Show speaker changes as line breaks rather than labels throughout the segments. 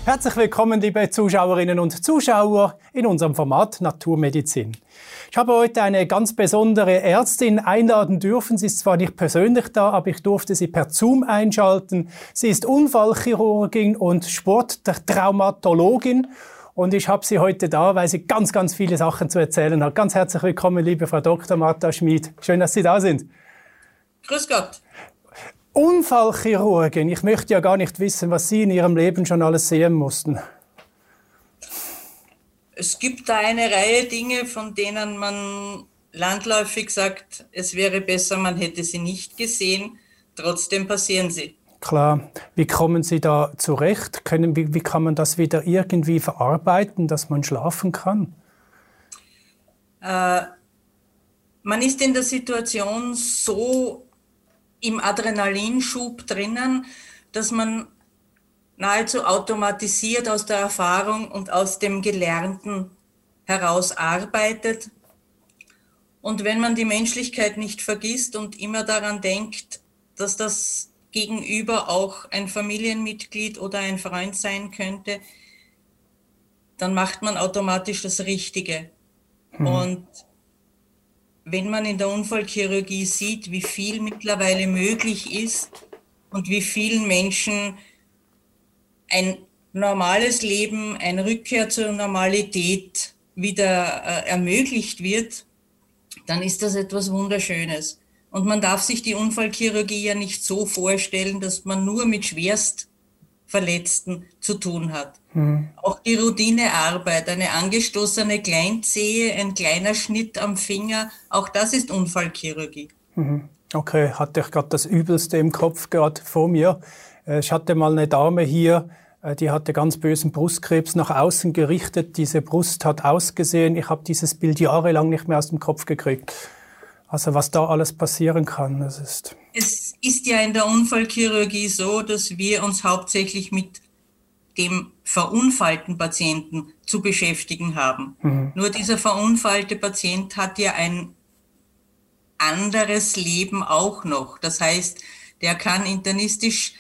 Herzlich willkommen, liebe Zuschauerinnen und Zuschauer, in unserem Format Naturmedizin. Ich habe heute eine ganz besondere Ärztin einladen dürfen. Sie ist zwar nicht persönlich da, aber ich durfte sie per Zoom einschalten. Sie ist Unfallchirurgin und Sporttraumatologin. Und ich habe sie heute da, weil sie ganz, ganz viele Sachen zu erzählen hat. Ganz herzlich willkommen, liebe Frau Dr. Martha Schmid. Schön, dass Sie da sind.
Grüß Gott.
Unfallchirurgin. Ich möchte ja gar nicht wissen, was Sie in Ihrem Leben schon alles sehen mussten.
Es gibt da eine Reihe Dinge, von denen man landläufig sagt, es wäre besser, man hätte sie nicht gesehen. Trotzdem passieren sie.
Klar. Wie kommen Sie da zurecht? Wie kann man das wieder irgendwie verarbeiten, dass man schlafen kann?
Man ist in der Situation so im Adrenalinschub drinnen, dass man nahezu automatisiert aus der Erfahrung und aus dem Gelernten heraus arbeitet. Und wenn man die Menschlichkeit nicht vergisst und immer daran denkt, dass das Gegenüber auch ein Familienmitglied oder ein Freund sein könnte, dann macht man automatisch das Richtige. Und wenn man in der Unfallchirurgie sieht, wie viel mittlerweile möglich ist und wie vielen Menschen ein normales Leben, eine Rückkehr zur Normalität wieder ermöglicht wird, dann ist das etwas Wunderschönes. Und man darf sich die Unfallchirurgie ja nicht so vorstellen, dass man nur mit Schwerstverletzten zu tun hat. Auch die Routinearbeit, eine angestoßene Kleinzehe, ein kleiner Schnitt am Finger, auch das ist Unfallchirurgie.
Okay, hatte ich gerade das Übelste im Kopf gerade vor mir. Ich hatte mal eine Dame hier, die hatte ganz bösen Brustkrebs nach außen gerichtet. Diese Brust hat ausgesehen. Ich habe dieses Bild jahrelang nicht mehr aus dem Kopf gekriegt. Also was da alles passieren kann, das ist...
Es ist ja in der Unfallchirurgie so, dass wir uns hauptsächlich mit dem verunfallten Patienten zu beschäftigen haben. Nur dieser verunfallte Patient hat ja ein anderes Leben auch noch. Das heißt, der kann internistisch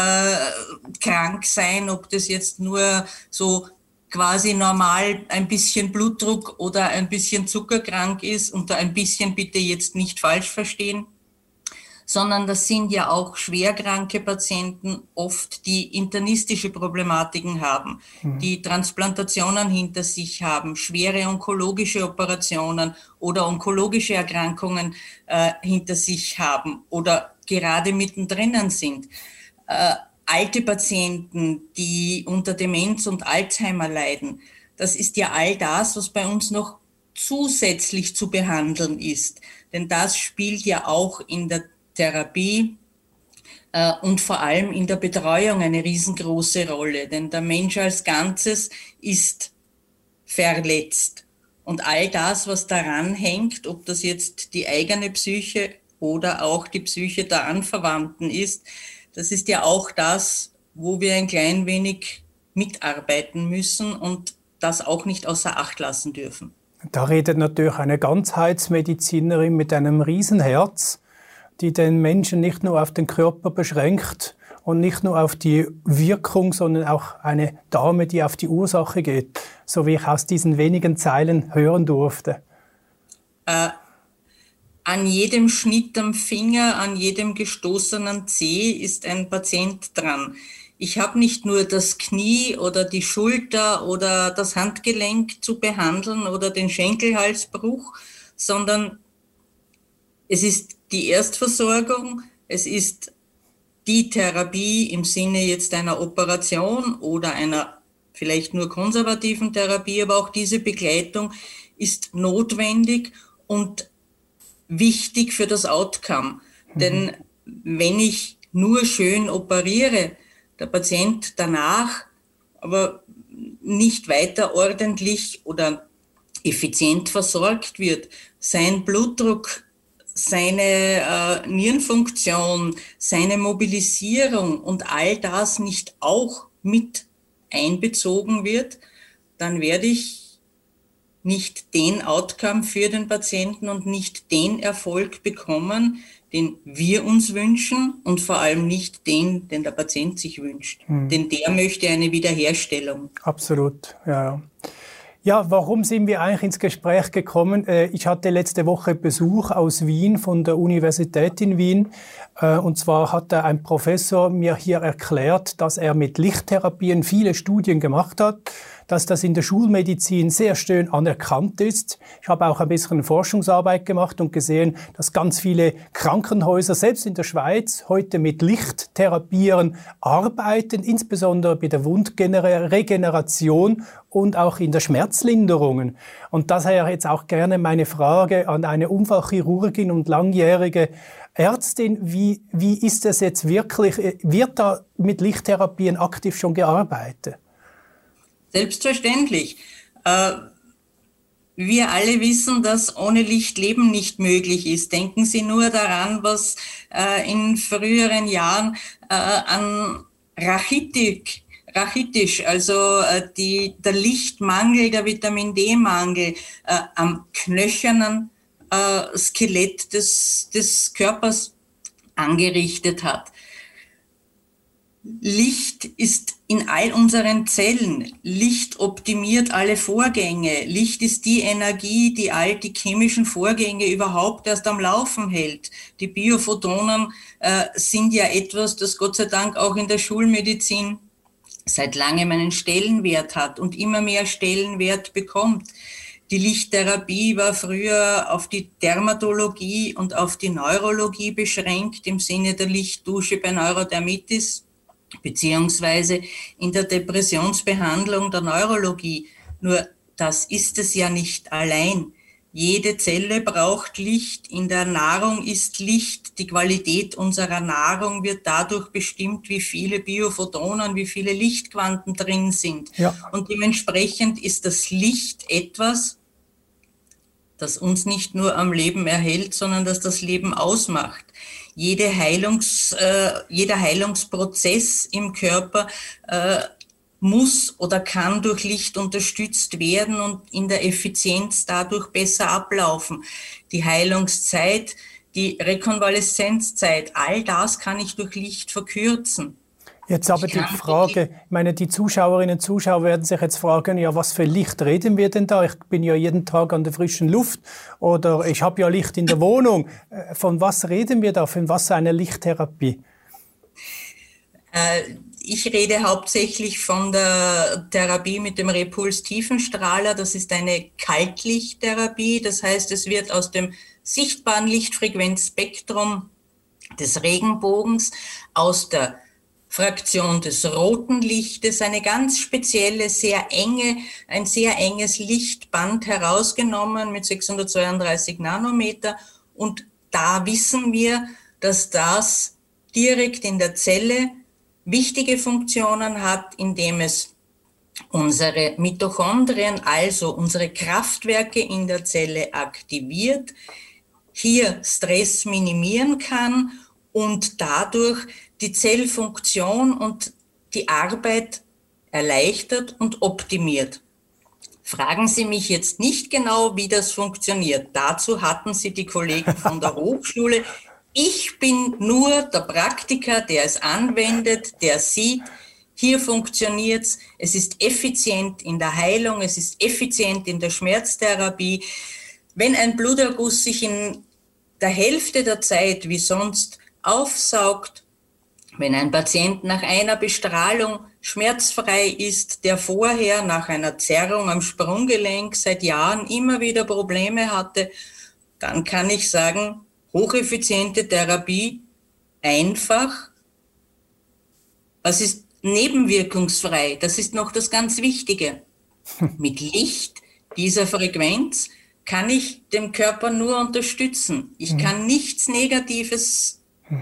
krank sein, ob das jetzt nur so quasi normal ein bisschen Blutdruck oder ein bisschen zuckerkrank ist, und da ein bisschen bitte jetzt nicht falsch verstehen, sondern das sind ja auch schwerkranke Patienten oft, die internistische Problematiken haben, die Transplantationen hinter sich haben, schwere onkologische Operationen oder onkologische Erkrankungen hinter sich haben oder gerade mittendrin sind. Alte Patienten, die unter Demenz und Alzheimer leiden, das ist ja all das, was bei uns noch zusätzlich zu behandeln ist. Denn das spielt ja auch in der Therapie und vor allem in der Betreuung eine riesengroße Rolle. Denn der Mensch als Ganzes ist verletzt. Und all das, was daran hängt, ob das jetzt die eigene Psyche oder auch die Psyche der Anverwandten ist, das ist ja auch das, wo wir ein klein wenig mitarbeiten müssen und das auch nicht außer Acht lassen dürfen.
Da redet natürlich eine Ganzheitsmedizinerin mit einem Riesenherz, die den Menschen nicht nur auf den Körper beschränkt und nicht nur auf die Wirkung, sondern auch eine Dame, die auf die Ursache geht, so wie ich aus diesen wenigen Zeilen hören durfte.
An jedem Schnitt am Finger, an jedem gestoßenen Zeh ist ein Patient dran. Ich habe nicht nur das Knie oder die Schulter oder das Handgelenk zu behandeln oder den Schenkelhalsbruch, sondern es ist die Erstversorgung, es ist die Therapie im Sinne jetzt einer Operation oder einer vielleicht nur konservativen Therapie, aber auch diese Begleitung ist notwendig und wichtig für das Outcome. Denn wenn ich nur schön operiere, der Patient danach aber nicht weiter ordentlich oder effizient versorgt wird, sein Blutdruck, seine Nierenfunktion, seine Mobilisierung und all das nicht auch mit einbezogen wird, dann werde ich nicht den Outcome für den Patienten und nicht den Erfolg bekommen, den wir uns wünschen und vor allem nicht den der Patient sich wünscht. Denn der möchte eine Wiederherstellung.
Absolut, ja. Ja, warum sind wir eigentlich ins Gespräch gekommen? Ich hatte letzte Woche Besuch aus Wien, von der Universität in Wien. Und zwar hat ein Professor mir hier erklärt, dass er mit Lichttherapien viele Studien gemacht hat, dass das in der Schulmedizin sehr schön anerkannt ist. Ich habe auch ein bisschen Forschungsarbeit gemacht und gesehen, dass ganz viele Krankenhäuser, selbst in der Schweiz, heute mit Lichttherapien arbeiten, insbesondere bei der Wundregeneration und auch in der Schmerzlinderungen. Und daher jetzt auch gerne meine Frage an eine Unfallchirurgin und langjährige Ärztin, wie ist das jetzt wirklich? Wird da mit Lichttherapien aktiv schon gearbeitet?
Selbstverständlich. Wir alle wissen, dass ohne Licht Leben nicht möglich ist. Denken Sie nur daran, was in früheren Jahren an Rachitis, also der Lichtmangel, der Vitamin D-Mangel am knöchernen Skelett des Körpers angerichtet hat. Licht ist in all unseren Zellen. Licht optimiert alle Vorgänge. Licht ist die Energie, die all die chemischen Vorgänge überhaupt erst am Laufen hält. Die Biophotonen sind ja etwas, das Gott sei Dank auch in der Schulmedizin seit langem einen Stellenwert hat und immer mehr Stellenwert bekommt. Die Lichttherapie war früher auf die Dermatologie und auf die Neurologie beschränkt, im Sinne der Lichtdusche bei Neurodermitis, beziehungsweise in der Depressionsbehandlung der Neurologie. Nur das ist es ja nicht allein. Jede Zelle braucht Licht, in der Nahrung ist Licht. Die Qualität unserer Nahrung wird dadurch bestimmt, wie viele Biophotonen, wie viele Lichtquanten drin sind. Ja. Und dementsprechend ist das Licht etwas, das uns nicht nur am Leben erhält, sondern das das Leben ausmacht. Jeder Heilungsprozess im Körper muss oder kann durch Licht unterstützt werden und in der Effizienz dadurch besser ablaufen. Die Heilungszeit, die Rekonvaleszenzzeit, all das kann ich durch Licht verkürzen.
Jetzt aber die Frage, ich meine, die Zuschauerinnen und Zuschauer werden sich jetzt fragen, ja, was für Licht reden wir denn da? Ich bin ja jeden Tag an der frischen Luft oder ich habe ja Licht in der Wohnung. Von was reden wir da? Von was eine Lichttherapie?
Ich rede hauptsächlich von der Therapie mit dem Repulstiefenstrahler. Das ist eine Kaltlichttherapie. Das heißt, es wird aus dem sichtbaren Lichtfrequenzspektrum des Regenbogens, aus der Fraktion des roten Lichtes, eine ganz spezielle, ein sehr enges Lichtband herausgenommen mit 632 Nanometer. Und da wissen wir, dass das direkt in der Zelle wichtige Funktionen hat, indem es unsere Mitochondrien, also unsere Kraftwerke in der Zelle aktiviert, hier Stress minimieren kann und dadurch die Zellfunktion und die Arbeit erleichtert und optimiert. Fragen Sie mich jetzt nicht genau, wie das funktioniert. Dazu hatten Sie die Kollegen von der Hochschule. Ich bin nur der Praktiker, der es anwendet, der sieht, hier funktioniert's. Es ist effizient in der Heilung, es ist effizient in der Schmerztherapie. Wenn ein Bluterguss sich in der Hälfte der Zeit wie sonst aufsaugt, wenn ein Patient nach einer Bestrahlung schmerzfrei ist, der vorher nach einer Zerrung am Sprunggelenk seit Jahren immer wieder Probleme hatte, dann kann ich sagen, hocheffiziente Therapie, einfach. Das ist nebenwirkungsfrei, das ist noch das ganz Wichtige. Mit Licht dieser Frequenz kann ich dem Körper nur unterstützen. Ich kann nichts Negatives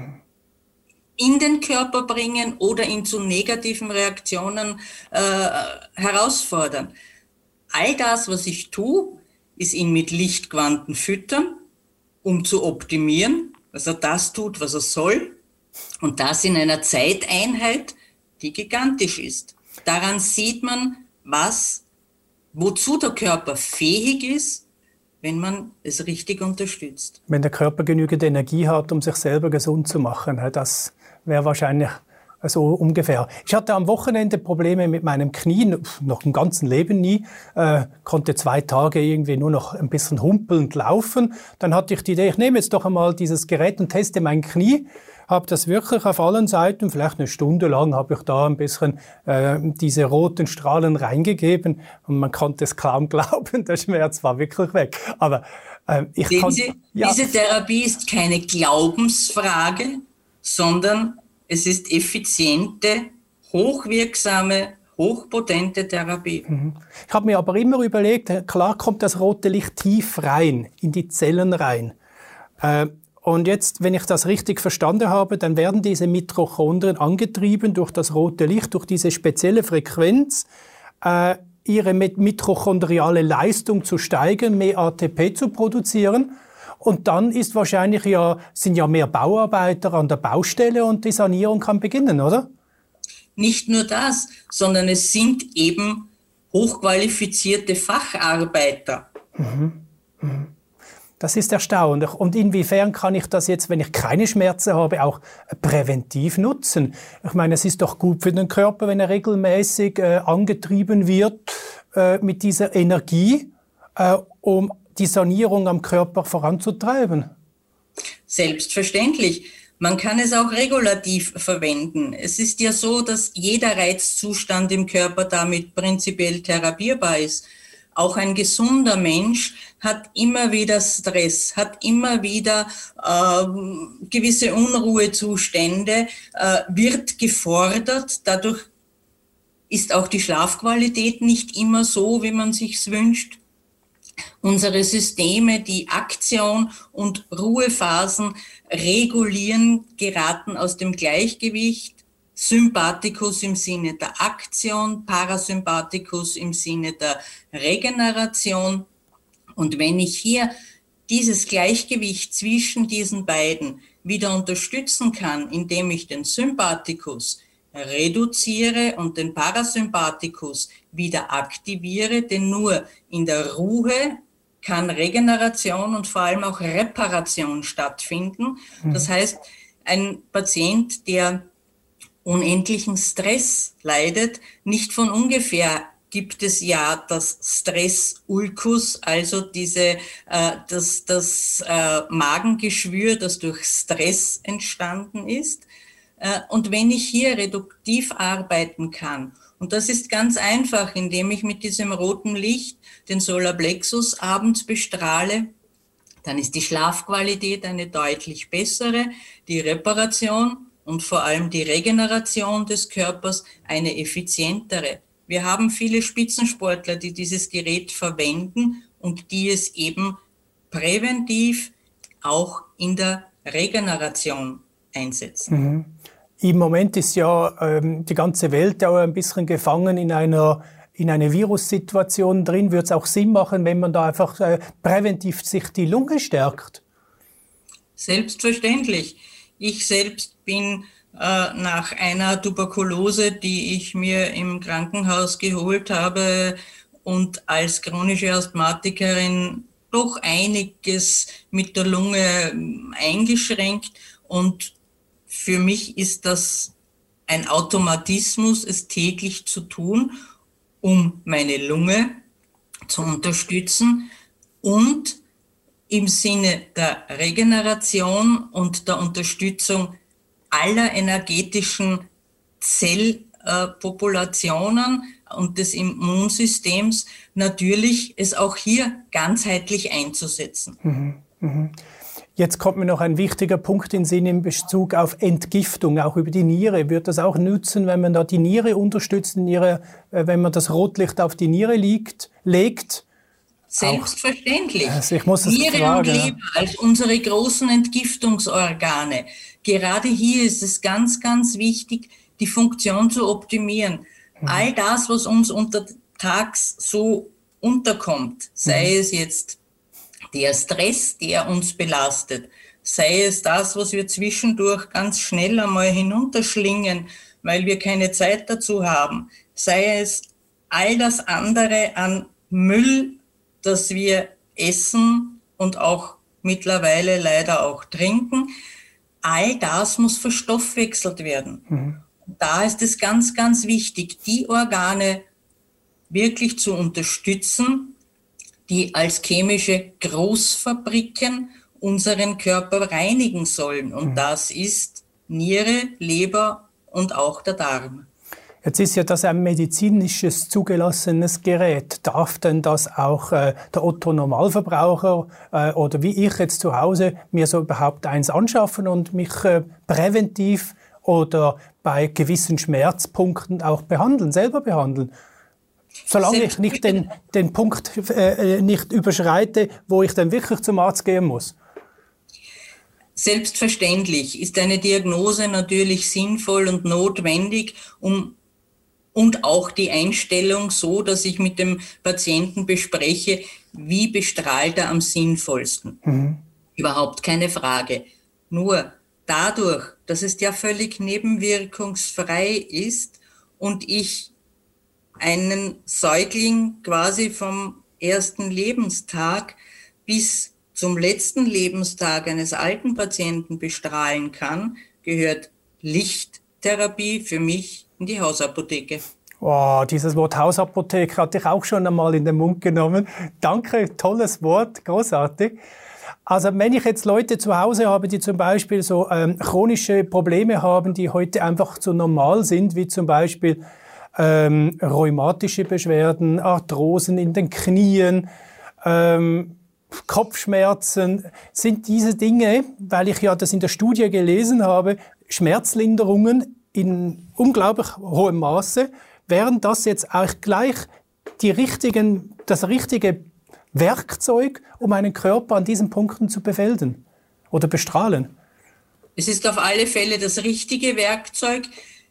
in den Körper bringen oder ihn zu negativen Reaktionen herausfordern. All das, was ich tue, ist ihn mit Lichtquanten füttern, um zu optimieren, dass er das tut, was er soll, und das in einer Zeiteinheit, die gigantisch ist. Daran sieht man, was wozu der Körper fähig ist, wenn man es richtig unterstützt.
Wenn der Körper genügend Energie hat, um sich selber gesund zu machen, das wäre wahrscheinlich so ungefähr. Ich hatte am Wochenende Probleme mit meinem Knie, noch im ganzen Leben nie. Konnte 2 Tage irgendwie nur noch ein bisschen humpelnd laufen. Dann hatte ich die Idee, ich nehme jetzt doch einmal dieses Gerät und teste mein Knie. Habe das wirklich auf allen Seiten, vielleicht eine Stunde lang, habe ich da ein bisschen diese roten Strahlen reingegeben. Und man konnte es kaum glauben, der Schmerz war wirklich weg. Aber
Sehen Sie, diese Therapie ist keine Glaubensfrage, sondern es ist effiziente, hochwirksame, hochpotente Therapie.
Ich habe mir aber immer überlegt, klar kommt das rote Licht tief rein, in die Zellen rein. Und jetzt, wenn ich das richtig verstanden habe, dann werden diese Mitochondrien angetrieben durch das rote Licht, durch diese spezielle Frequenz, ihre mitochondriale Leistung zu steigern, mehr ATP zu produzieren. Und dann ist wahrscheinlich sind mehr Bauarbeiter an der Baustelle und die Sanierung kann beginnen, oder?
Nicht nur das, sondern es sind eben hochqualifizierte Facharbeiter.
Das ist erstaunlich. Und inwiefern kann ich das jetzt, wenn ich keine Schmerzen habe, auch präventiv nutzen? Ich meine, es ist doch gut für den Körper, wenn er regelmäßig angetrieben wird mit dieser Energie, um die Sanierung am Körper voranzutreiben.
Selbstverständlich. Man kann es auch regulativ verwenden. Es ist ja so, dass jeder Reizzustand im Körper damit prinzipiell therapierbar ist. Auch ein gesunder Mensch hat immer wieder Stress, hat immer wieder gewisse Unruhezustände, wird gefordert. Dadurch ist auch die Schlafqualität nicht immer so, wie man sich's wünscht. Unsere Systeme, die Aktion und Ruhephasen regulieren, geraten aus dem Gleichgewicht. Sympathikus im Sinne der Aktion, Parasympathikus im Sinne der Regeneration. Und wenn ich hier dieses Gleichgewicht zwischen diesen beiden wieder unterstützen kann, indem ich den Sympathikus reduziere und den Parasympathikus wieder aktiviere, denn nur in der Ruhe kann Regeneration und vor allem auch Reparation stattfinden. Das heißt, ein Patient, der unendlichen Stress leidet, nicht von ungefähr gibt es ja das Stress-Ulkus, also das Magengeschwür, das durch Stress entstanden ist. Und wenn ich hier reduktiv arbeiten kann, und das ist ganz einfach, indem ich mit diesem roten Licht den Solarplexus abends bestrahle, dann ist die Schlafqualität eine deutlich bessere, die Reparation und vor allem die Regeneration des Körpers eine effizientere. Wir haben viele Spitzensportler, die dieses Gerät verwenden und die es eben präventiv auch in der Regeneration einsetzen.
Im Moment ist die ganze Welt auch ein bisschen gefangen in eine Virussituation drin. Würde es auch Sinn machen, wenn man da einfach präventiv sich die Lunge stärkt?
Selbstverständlich. Ich selbst bin nach einer Tuberkulose, die ich mir im Krankenhaus geholt habe und als chronische Asthmatikerin doch einiges mit der Lunge eingeschränkt. Und für mich ist das ein Automatismus, es täglich zu tun, um meine Lunge zu unterstützen und im Sinne der Regeneration und der Unterstützung aller energetischen Zellpopulationen und des Immunsystems natürlich es auch hier ganzheitlich einzusetzen.
Jetzt kommt mir noch ein wichtiger Punkt in den Sinn in Bezug auf Entgiftung, auch über die Niere. Wird das auch nützen, wenn man da die Niere unterstützt, wenn man das Rotlicht auf die Niere legt?
Selbstverständlich.
Also ich muss das
Niere
fragen,
und Leber als unsere großen Entgiftungsorgane. Gerade hier ist es ganz, ganz wichtig, die Funktion zu optimieren. All das, was uns untertags so unterkommt, sei es jetzt der Stress, der uns belastet, sei es das, was wir zwischendurch ganz schnell einmal hinunterschlingen, weil wir keine Zeit dazu haben, sei es all das andere an Müll, das wir essen und auch mittlerweile leider auch trinken, all das muss verstoffwechselt werden. Da ist es ganz, ganz wichtig, die Organe wirklich zu unterstützen, die als chemische Großfabriken unseren Körper reinigen sollen. Und das ist Niere, Leber und auch der Darm.
Jetzt ist ja das ein medizinisches zugelassenes Gerät. Darf denn das auch der Otto-Normalverbraucher oder wie ich jetzt zu Hause mir so überhaupt eins anschaffen und mich präventiv oder bei gewissen Schmerzpunkten auch selber behandeln? Solange ich nicht den Punkt nicht überschreite, wo ich dann wirklich zum Arzt gehen muss.
Selbstverständlich ist eine Diagnose natürlich sinnvoll und notwendig, und auch die Einstellung so, dass ich mit dem Patienten bespreche, wie bestrahlt er am sinnvollsten. Überhaupt keine Frage. Nur dadurch, dass es ja völlig nebenwirkungsfrei ist und ich einen Säugling quasi vom ersten Lebenstag bis zum letzten Lebenstag eines alten Patienten bestrahlen kann, gehört Lichttherapie für mich in die Hausapotheke.
Oh, dieses Wort Hausapotheke hatte ich auch schon einmal in den Mund genommen. Danke, tolles Wort, großartig. Also wenn ich jetzt Leute zu Hause habe, die zum Beispiel so chronische Probleme haben, die heute einfach so normal sind, wie zum Beispiel rheumatische Beschwerden, Arthrosen in den Knien, Kopfschmerzen, sind diese Dinge, weil ich ja das in der Studie gelesen habe, Schmerzlinderungen in unglaublich hohem Maße, wären das jetzt auch gleich das richtige Werkzeug, um einen Körper an diesen Punkten zu befällen oder bestrahlen?
Es ist auf alle Fälle das richtige Werkzeug.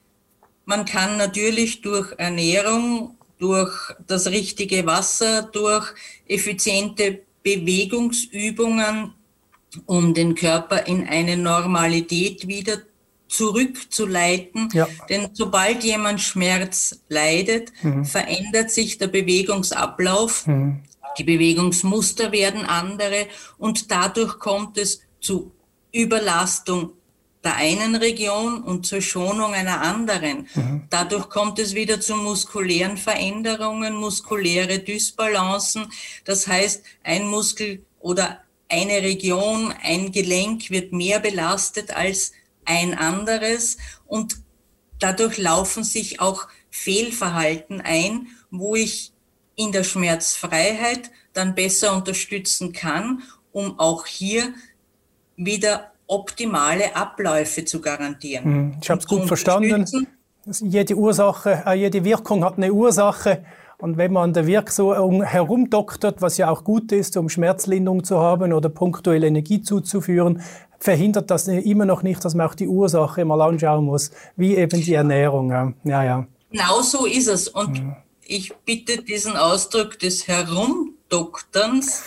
Man kann natürlich durch Ernährung, durch das richtige Wasser, durch effiziente Bewegungsübungen, um den Körper in eine Normalität wieder zurückzuleiten. Ja. Denn sobald jemand Schmerz leidet, verändert sich der Bewegungsablauf, die Bewegungsmuster werden andere und dadurch kommt es zu Überlastung der einen Region und zur Schonung einer anderen. Dadurch kommt es wieder zu muskulären Veränderungen, muskuläre Dysbalancen. Das heißt, ein Muskel oder eine Region, ein Gelenk wird mehr belastet als ein anderes und dadurch laufen sich auch Fehlverhalten ein, wo ich in der Schmerzfreiheit dann besser unterstützen kann, um auch hier wieder optimale Abläufe zu garantieren.
Ich habe es gut verstanden. Jede Wirkung hat eine Ursache. Und wenn man an der Wirkung herumdoktert, was ja auch gut ist, um Schmerzlinderung zu haben oder punktuell Energie zuzuführen, verhindert das immer noch nicht, dass man auch die Ursache mal anschauen muss, wie eben die Ernährung. Ja.
Genau so ist es. Und ich bitte diesen Ausdruck des Herumdokterns.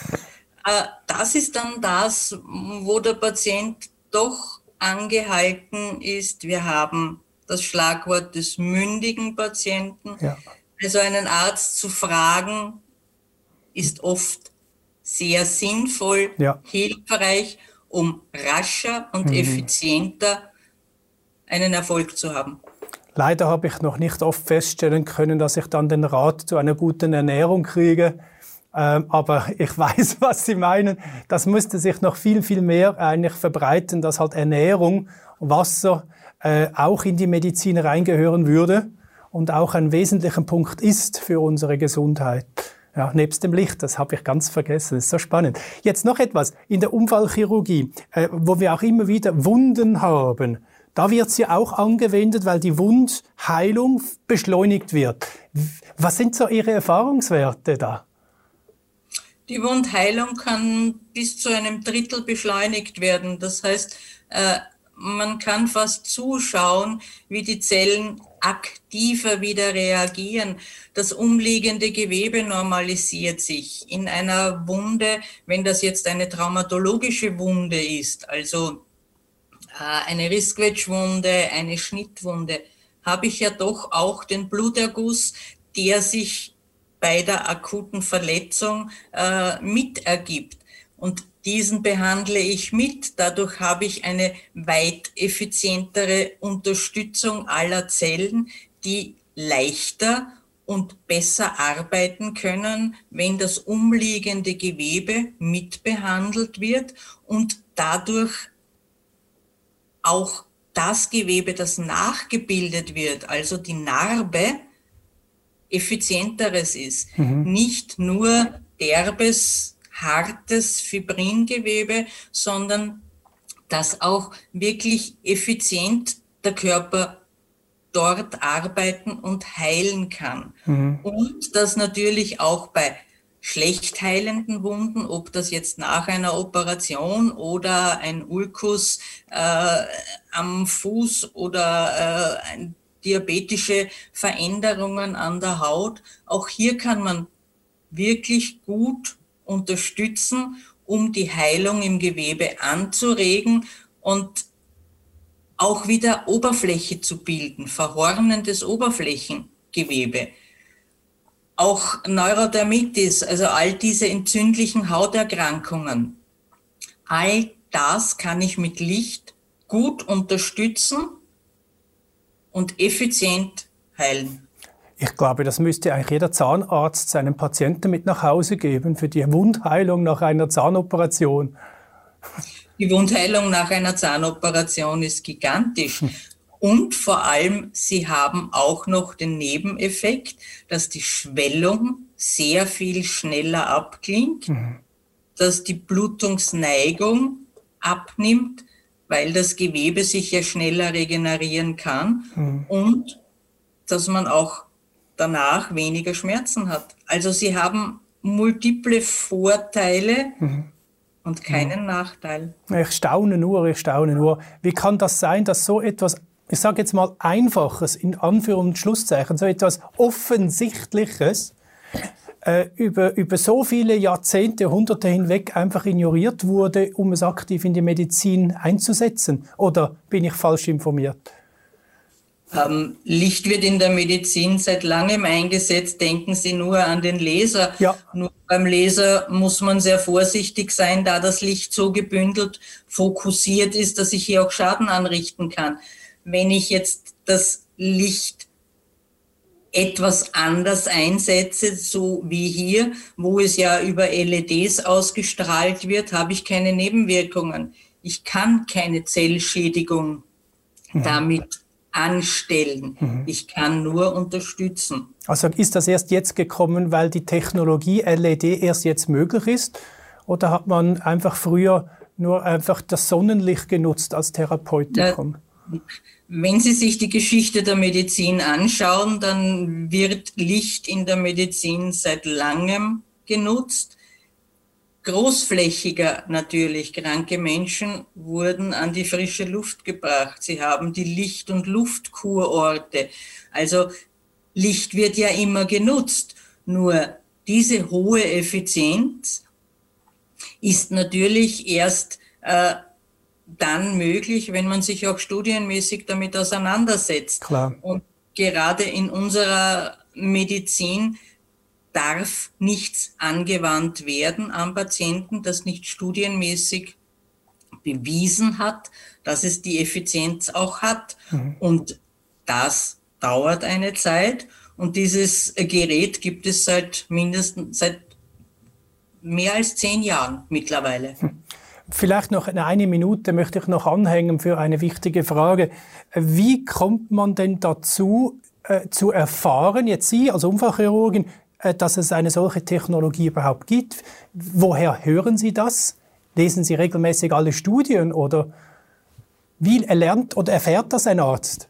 Das ist dann das, wo der Patient doch angehalten ist. Wir haben das Schlagwort des mündigen Patienten. Ja. Also einen Arzt zu fragen, ist oft sehr sinnvoll, hilfreich, um rascher und effizienter einen Erfolg zu haben.
Leider habe ich noch nicht oft feststellen können, dass ich dann den Rat zu einer guten Ernährung kriege. Aber ich weiß, was Sie meinen. Das müsste sich noch viel, viel mehr eigentlich verbreiten, dass halt Ernährung, Wasser auch in die Medizin reingehören würde und auch ein wesentlicher Punkt ist für unsere Gesundheit. Ja, nebst dem Licht, das habe ich ganz vergessen. Das ist so spannend. Jetzt noch etwas. In der Unfallchirurgie, wo wir auch immer wieder Wunden haben, da wird sie auch angewendet, weil die Wundheilung beschleunigt wird. Was sind so Ihre Erfahrungswerte da?
Die Wundheilung kann bis zu einem Drittel beschleunigt werden. Das heißt, man kann fast zuschauen, wie die Zellen aktiver wieder reagieren. Das umliegende Gewebe normalisiert sich. In einer Wunde, wenn das jetzt eine traumatologische Wunde ist, also eine Rissquetschwunde, eine Schnittwunde, habe ich ja doch auch den Bluterguss, der sich bei der akuten Verletzung mit ergibt. Und diesen behandle ich mit. Dadurch habe ich eine weit effizientere Unterstützung aller Zellen, die leichter und besser arbeiten können, wenn das umliegende Gewebe mitbehandelt wird und dadurch auch das Gewebe, das nachgebildet wird, also die Narbe, effizienteres ist. Nicht nur derbes, hartes Fibringewebe, sondern dass auch wirklich effizient der Körper dort arbeiten und heilen kann. Und dass natürlich auch bei schlecht heilenden Wunden, ob das jetzt nach einer Operation oder ein Ulkus am Fuß oder diabetische Veränderungen an der Haut, auch hier kann man wirklich gut unterstützen, um die Heilung im Gewebe anzuregen und auch wieder Oberfläche zu bilden, verhornendes Oberflächengewebe. Auch Neurodermitis, also all diese entzündlichen Hauterkrankungen, all das kann ich mit Licht gut unterstützen und effizient heilen.
Ich glaube, das müsste eigentlich jeder Zahnarzt seinem Patienten mit nach Hause geben für die Wundheilung nach einer Zahnoperation.
Die Wundheilung nach einer Zahnoperation ist gigantisch. Und vor allem, sie haben auch noch den Nebeneffekt, dass die Schwellung sehr viel schneller abklingt, dass die Blutungsneigung abnimmt, weil das Gewebe sich ja schneller regenerieren kann und dass man auch danach weniger Schmerzen hat. Also sie haben multiple Vorteile und keinen Nachteil.
Ich staune nur. Wie kann das sein, dass so etwas, ich sage jetzt mal Einfaches, in Anführungs- und Schlusszeichen, so etwas Offensichtliches, über so viele Jahrzehnte, Jahrhunderte hinweg einfach ignoriert wurde, um es aktiv in die Medizin einzusetzen? Oder bin ich falsch informiert?
Licht wird in der Medizin seit langem eingesetzt. Denken Sie nur an den Laser.
Ja.
Nur beim Laser muss man sehr vorsichtig sein, da das Licht so gebündelt fokussiert ist, dass ich hier auch Schaden anrichten kann. Wenn ich jetzt das Licht etwas anders einsetze, so wie hier, wo es ja über LEDs ausgestrahlt wird, habe ich keine Nebenwirkungen. Ich kann keine Zellschädigung damit anstellen. Ich kann nur unterstützen.
Also ist das erst jetzt gekommen, weil die Technologie LED erst jetzt möglich ist? Oder hat man einfach früher nur einfach das Sonnenlicht genutzt als Therapeutikum?
Wenn Sie sich die Geschichte der Medizin anschauen, dann wird Licht in der Medizin seit langem genutzt. Großflächiger natürlich. Kranke Menschen wurden an die frische Luft gebracht. Sie haben die Licht- und Luftkurorte. Also Licht wird ja immer genutzt. Nur diese hohe Effizienz ist natürlich erst dann möglich, wenn man sich auch studienmäßig damit auseinandersetzt.
Klar.
Und gerade in unserer Medizin darf nichts angewandt werden am Patienten, das nicht studienmäßig bewiesen hat, dass es die Effizienz auch hat. Und das dauert eine Zeit. Und dieses Gerät gibt es seit mehr als 10 Jahren mittlerweile.
Vielleicht noch eine Minute möchte ich noch anhängen für eine wichtige Frage. Wie kommt man denn dazu, zu erfahren, jetzt Sie als Unfallchirurgin, dass es eine solche Technologie überhaupt gibt? Woher hören Sie das? Lesen Sie regelmäßig alle Studien oder wie erlernt oder erfährt das ein Arzt?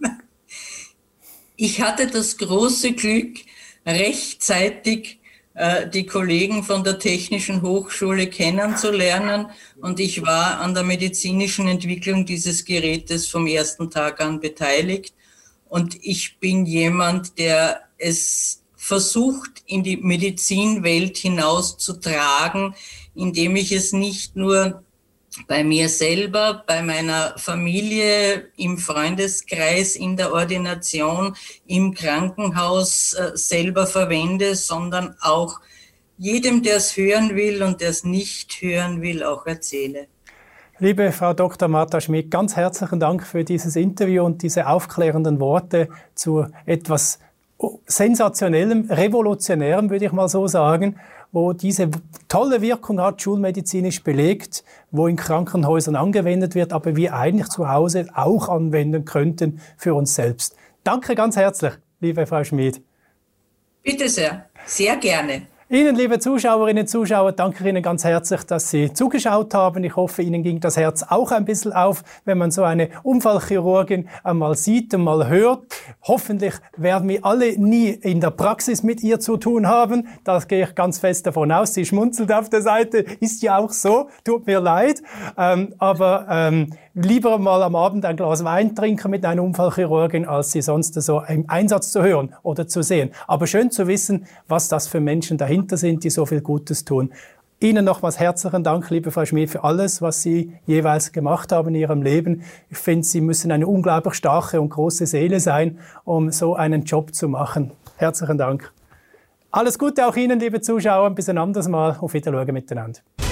Ich hatte das große Glück, rechtzeitig die Kollegen von der Technischen Hochschule kennenzulernen und ich war an der medizinischen Entwicklung dieses Gerätes vom ersten Tag an beteiligt und ich bin jemand, der es versucht, in die Medizinwelt hinaus zu tragen, indem ich es nicht nur bei mir selber, bei meiner Familie, im Freundeskreis, in der Ordination, im Krankenhaus selber verwende, sondern auch jedem, der es hören will und der es nicht hören will, auch erzähle.
Liebe Frau Dr. Martha Schmid, ganz herzlichen Dank für dieses Interview und diese aufklärenden Worte zu etwas Sensationellem, Revolutionärem, würde ich mal so sagen, wo diese tolle Wirkung hat, schulmedizinisch belegt, wo in Krankenhäusern angewendet wird, aber wir eigentlich zu Hause auch anwenden könnten für uns selbst. Danke ganz herzlich, liebe Frau Schmid.
Bitte sehr, sehr gerne.
Ihnen, liebe Zuschauerinnen und Zuschauer, danke Ihnen ganz herzlich, dass Sie zugeschaut haben. Ich hoffe, Ihnen ging das Herz auch ein bisschen auf, wenn man so eine Unfallchirurgin einmal sieht und mal hört. Hoffentlich werden wir alle nie in der Praxis mit ihr zu tun haben. Da gehe ich ganz fest davon aus. Sie schmunzelt auf der Seite. Ist ja auch so. Tut mir leid. Aber lieber mal am Abend ein Glas Wein trinken mit einer Unfallchirurgin, als sie sonst so im Einsatz zu hören oder zu sehen. Aber schön zu wissen, was das für Menschen dahinter sind, die so viel Gutes tun. Ihnen nochmals herzlichen Dank, liebe Frau Schmid, für alles, was Sie jeweils gemacht haben in Ihrem Leben. Ich finde, Sie müssen eine unglaublich starke und große Seele sein, um so einen Job zu machen. Herzlichen Dank. Alles Gute auch Ihnen, liebe Zuschauer. Bis ein anderes Mal. Auf Wiedersehen miteinander.